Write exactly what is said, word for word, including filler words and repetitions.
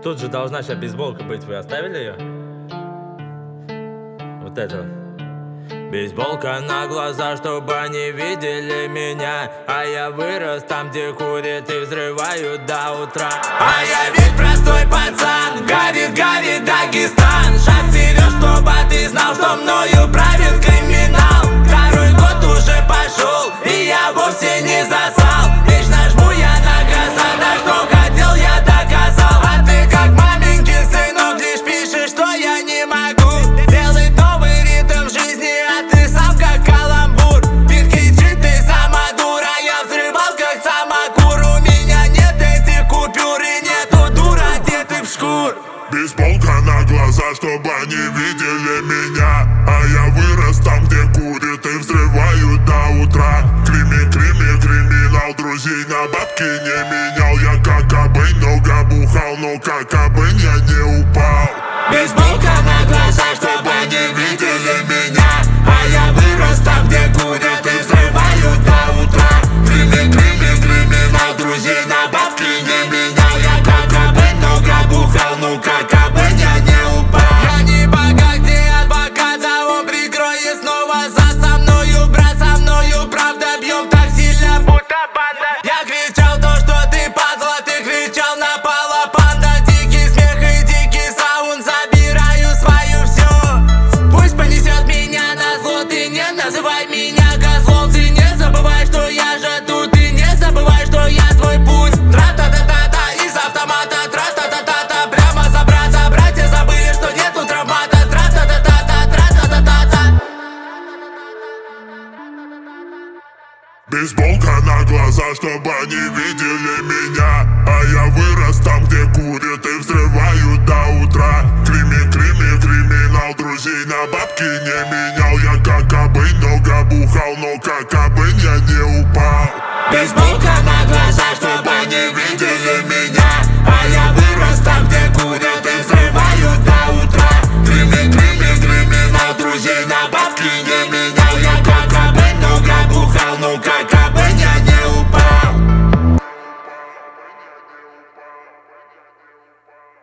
тут же должна сейчас бейсболка быть. Вы оставили ее? Вот это. Бейсболка на глаза, чтобы они видели меня. А я вырос там, где курят и взрывают до утра. А я ведь простой пацан, горит, горит Дагестан. Шаг вперед, чтобы ты знал, что мною правит криминал. Второй год уже пошел, и я вовсе не засал. Лишь нажму я на газ, а на что хотел, я доказал. А ты как маменькин сынок, лишь пишешь, что я не могу делать новый ритм жизни, а ты сам как каламбур. Бит кричит, ты сама дура, я взрывал как самокур. У меня нет этих купюр и нету дур одетых в шкур. Бейсболка на глаза, чтобы они видели меня. А я вырос там, где курят и взрывают до утра. Крими, крими, криминал, друзей на бабки не менял. Я как обынь, много бухал, но как обынь я не упал. Бейсболка на глаза, чтобы они видели меня. А я вырос там, где курят и взрывают до утра. Крими, крими, криминал, друзей на бабки не менял. Я как обынь, много бухал, ну как обынь я не упал. Я не богат, где адвокат, а он прикроет снова за со мною. Брат, со мною правда бьем так сильно, будто банда. Я кричал то, что ты падла, ты кричал напала панда. Дикий смех и дикий саунд, забираю свое все. Пусть понесет меня на зло, ты не называй меня козлом. Ты не забывай, что я же тут, ты не забывай, что я твой путь. Тра-та-та-та-та, из автомата, тра-та-та-та-та. Прямо за брата, братья забыли, что нету травмата. Тра-та-та-та-та, тра-та-та-та-та. Бейсболка на глаза, чтобы они видели меня. А я вырос там, где курят и взрывают до утра. Крими, крими, криминал, друзей на бабки не менял. Я как обынь, много бухал, но как обынь я не упал. Бейсболка